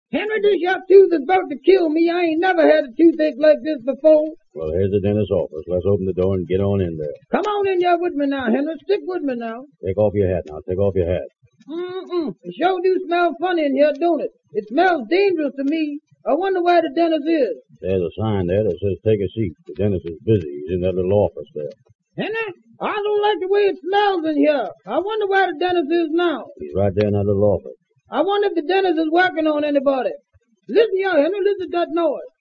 Henry, this your tooth is about to kill me. I ain't never had a toothache like this before. Well, here's the dentist's office. Let's open the door and get on in there. Come on in here with me now, Henry. Stick with me now. Take off your hat now. Take off your hat. It sure do smell funny in here, don't it? It smells dangerous to me. I wonder where the dentist is. There's a sign there that says take a seat. The dentist is busy. He's in that little office there. Henry, I don't like the way it smells in here. I wonder where the dentist is now. He's right there in that little office. I wonder if the dentist is working on anybody. Listen here, Henry. Listen to that noise.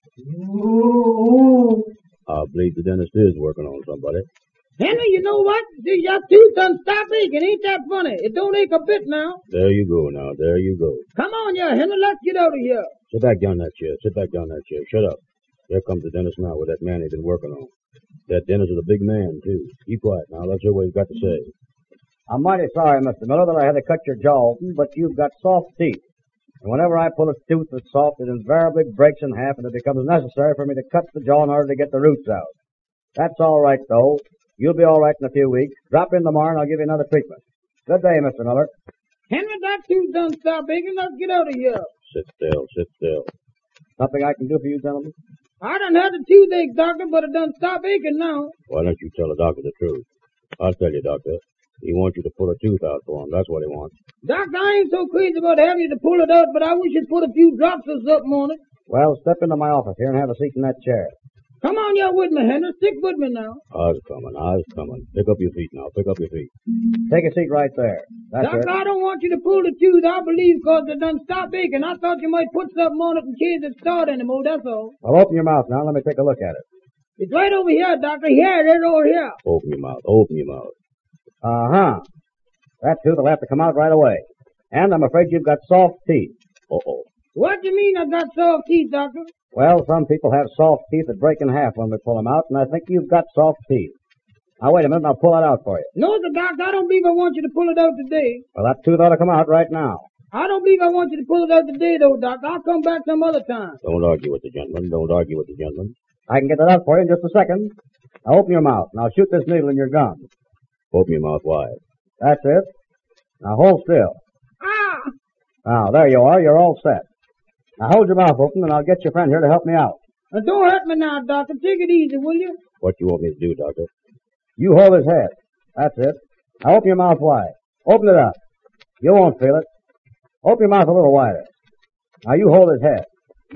I believe the dentist is working on somebody. Henry, you know what? Your tooth done stop aching. Ain't that funny? It don't ache a bit now. There you go now. There you go. Come on, yeah, Henry. Let's get out of here. Sit back down in that chair. Sit back down in that chair. Shut up. Here comes the dentist now with that man he's been working on. That dentist is a big man, too. Keep quiet now. Let's hear what he's got to say. I'm mighty sorry, Mr. Miller, that I had to cut your jaw open, but you've got soft teeth. And whenever I pull a tooth that's soft, it invariably breaks in half, and it becomes necessary for me to cut the jaw in order to get the roots out. That's all right, though. You'll be all right in a few weeks. Drop in tomorrow, and I'll give you another treatment. Good day, Mr. Miller. Henry, that tooth done stop aching. Let's get out of here. Sit still. Sit still. Something I can do for you, gentlemen? I done had a toothache, doctor, but it done stop aching now. Why don't you tell the doctor the truth? I'll tell you, doctor. He wants you to pull a tooth out for him. That's what he wants. Doctor, I ain't so crazy about having you to pull it out, but I wish you'd put a few drops or something on it. Well, step into my office here and have a seat in that chair. Come on, you're with me, Henry. Stick with me now. I's coming. I's coming. Pick up your feet now. Pick up your feet. Take a seat right there. That's Doctor, it. I don't want you to pull the tooth, I believe, 'cause it done stop aching. I thought you might put something on it in case it started anymore, that's all. Well, open your mouth now. Let me take a look at it. It's right over here, doctor. Here, it is over here. Open your mouth. Open your mouth. Uh-huh. That tooth will have to come out right away. And I'm afraid you've got soft teeth. Uh-oh. What do you mean I got soft teeth, doctor? Well, some people have soft teeth that break in half when we pull them out, and I think you've got soft teeth. Now, wait a minute, and I'll pull that out for you. No, the doctor, I don't believe I want you to pull it out today. Well, that tooth ought to come out right now. I don't believe I want you to pull it out today, though, doctor. I'll come back some other time. Don't argue with the gentleman. Don't argue with the gentleman. I can get that out for you in just a second. Now, open your mouth, and I'll shoot this needle in your gum. Open your mouth wide. That's it. Now, hold still. Ah! Now, there you are. You're all set. Now, hold your mouth open, and I'll get your friend here to help me out. Now, don't hurt me now, doctor. Take it easy, will you? What you want me to do, doctor? You hold his head. That's it. Now, open your mouth wide. Open it up. You won't feel it. Open your mouth a little wider. Now, you hold his head.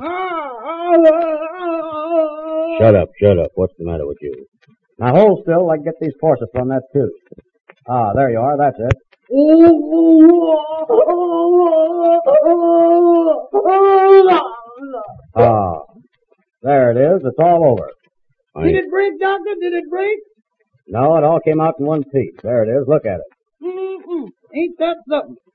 Shut up. Shut up. What's the matter with you? Now, hold still. I can get these forceps from that tooth. Ah, there you are. That's it. Ah, there it is. It's all over. Did it break, doctor? Did it break? No, it all came out in one piece. There it is. Look at it. Ain't that something?